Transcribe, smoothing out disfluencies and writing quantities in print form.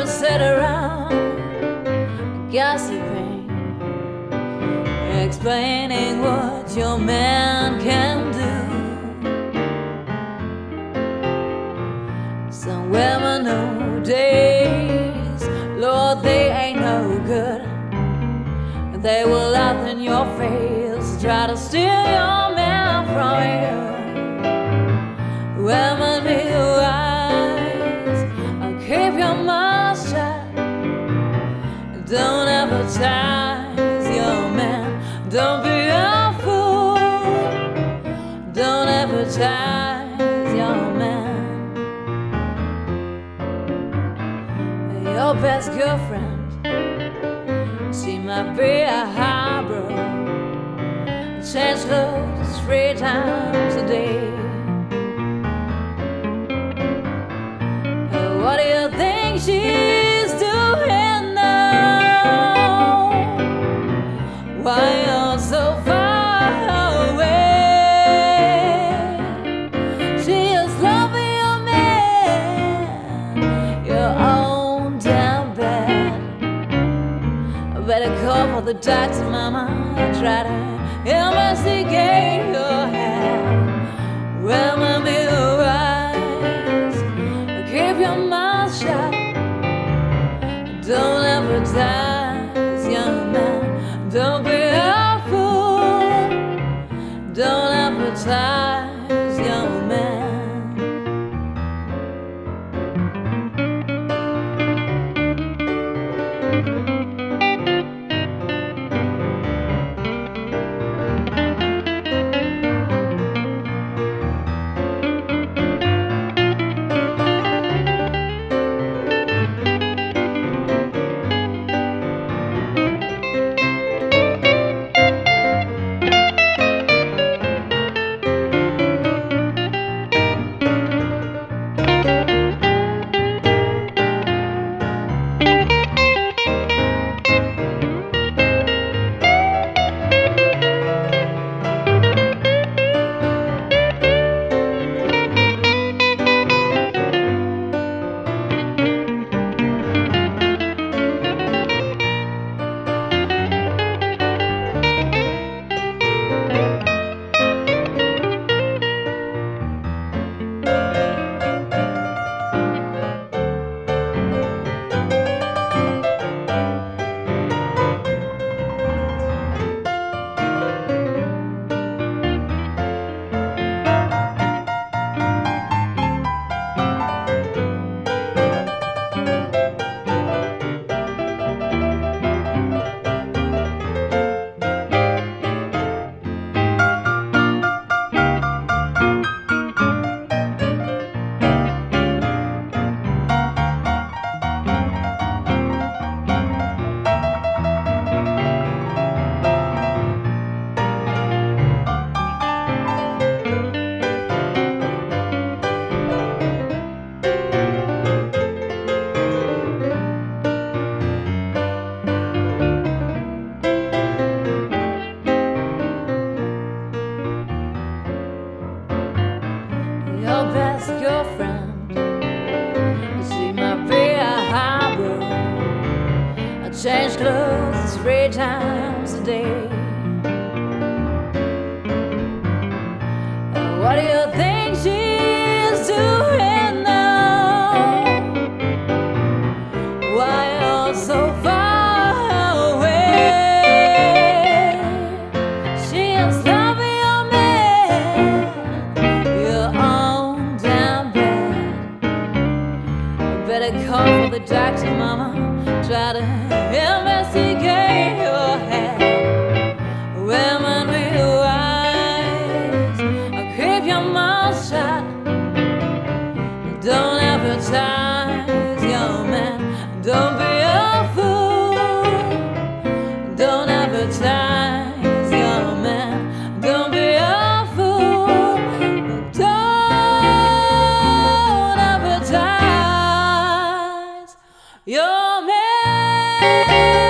never sit around gossiping, explaining what your man can do. Some women nowadays, Lord, they ain't no good. They will laugh in your face, try to steal your man from you. Women, be wise, keep your mouth shut. Don't advertise your man. Don't be a fool. Don't advertise your man. Your best girlfriend, she might be a highbrow, change clothes 3 times a day. What do you think she's doing now? Why you're so far away? She is loving your man, your own damn bad. I better call for the doctor, mama. Try to investigate your head. Women, be wise, keep your mouth shut. Don't advertise young man. Don't be a fool. Don't advertise young man. Your best girlfriend, she might be a highbrow, I change clothes 3 times a day. What do you think she's doing now? Why you're so far away? She is loving your man, your own damn bad. Better call for the doctor, mama. Try to investigate your head. Women, be wise, keep your mouth shut. Don't advertise your man. Don't be a fool. Don't advertise your man. Don't be a fool. Don't advertise your man.